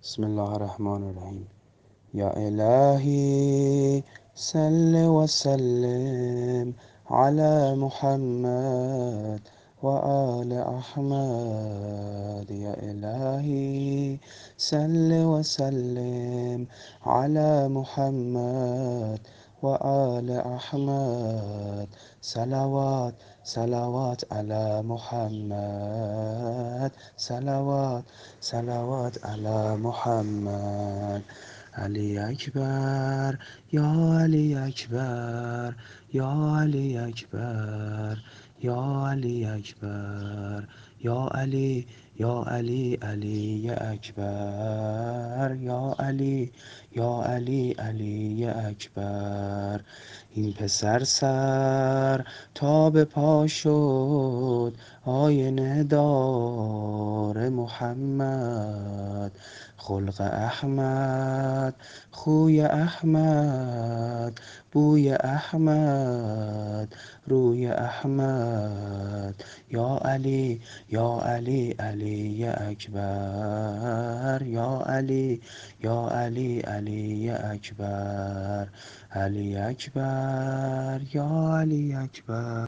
بسم الله الرحمن الرحيم. يا إلهي صل وسلم على محمد وآل أحمد. يا إلهي صل وسلم على محمد وآل أحمد. صلوات صلوات على محمد، صلوات صلوات على محمد. علی اکبر، یا علی اکبر، یا علی اکبر، یا علی اکبر، یا علی، یا علی علی اکبر، یا علی، یا علی علی اکبر. این پسر سر تا به پا شد آینه دار محمد. خلق احمد، خوی احمد، بوی احمد، روی احمد. یا علی، یا علی علی اکبر، یا علی، یا علی علی اکبر. علی اکبر، یا علی اکبر.